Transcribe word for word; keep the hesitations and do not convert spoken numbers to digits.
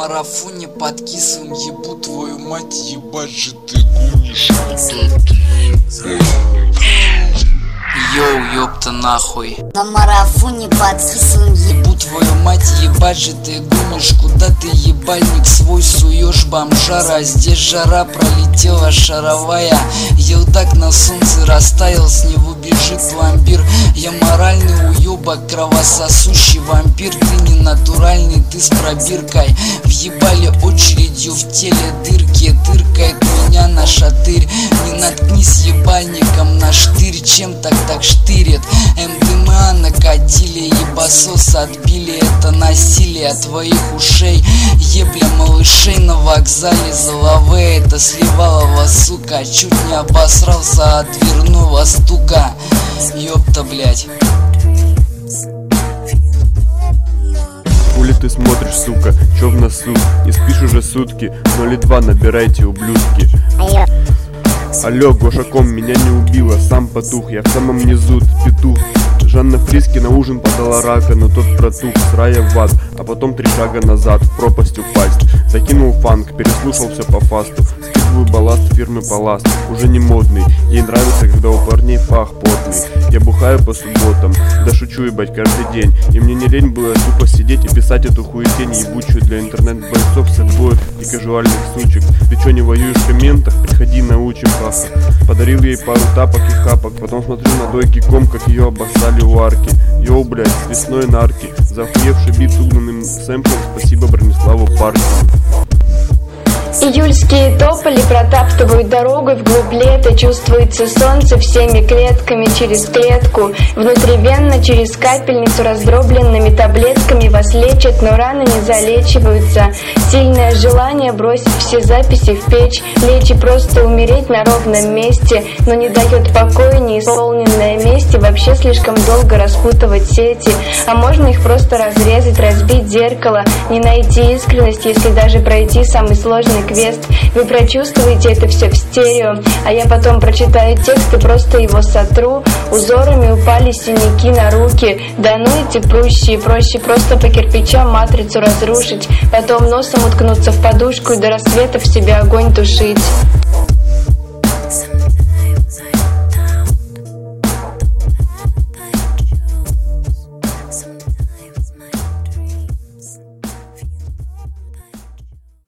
марафоне под кислым ебу твою мать, ебать же ты гонишь, куда ты ебать. Йоу, ёпта нахуй. На марафоне под кислым ебу твою мать, ебать же ты гонишь, куда ты ебальник свой суешь, бомжара. Здесь жара пролетела шаровая, елдак на солнце растаял, с него бежит вампир. Я моральный уебок, кровососущий вампир. Ты не натуральный, ты с пробиркой. Въебали очередью в теле дырки, тыркает меня на шатырь. Не наткнись ебальником на штырь, чем так так штырит. МДМА накатили, ебасос отбили, это насилие твоих ушей. Ебля малышей на вокзале Залаве, это Сливалова, сука. Чуть не обосрался от дверного стука. Ёпта, блять. Хули ты смотришь, сука, чё в носу? Не спишь уже сутки, ноль два набирайте, ублюдки. Алло, Гошаком меня не убило, сам потух, я в самом низу, петух. Жанна Фриски на ужин подала рака, но тот протух с рая в ад, а потом три шага назад, в пропасть упасть. Закинул фанк, переслушал все по фасту. Скидываю балласт фирмы Паласт, уже не модный. Ей нравится, когда у парней пах потный. Я бухаю по субботам, да шучу ебать каждый день. И мне не лень было тупо сидеть и писать эту хуетень ебучую для интернет-бойцов, сэдбоев и кажуальных сучек. Ты чё не воюешь в комментах? Приходи научим, паха. Подарил ей пару тапок и хапок, потом смотрю на дойки ком, как ее обоссали у арки. Йоу, блядь, с весной нарки. За охуевший бит с угнанным сэмплом спасибо Брониславу Парки. Июльские тополи протаптывают дорогой вглубь лета. Чувствуется солнце всеми клетками через клетку. Внутривенно через капельницу раздробленными таблетками вас лечат, но раны не залечиваются. Сильное желание бросить все записи в печь, лечь и просто умереть на ровном месте, но не дает покоя неисполненное месть. Вообще слишком долго распутывать сети, а можно их просто разрезать, разбить зеркало, не найти искренность, если даже пройти самый сложный квест. Вы прочувствуете это все в стерео, а я потом прочитаю текст и просто его сотру. Узорами упали синяки на руки. Да ну эти прущие, проще просто по кирпичам матрицу разрушить, потом носом уткнуться в подушку и до рассвета в себе огонь тушить.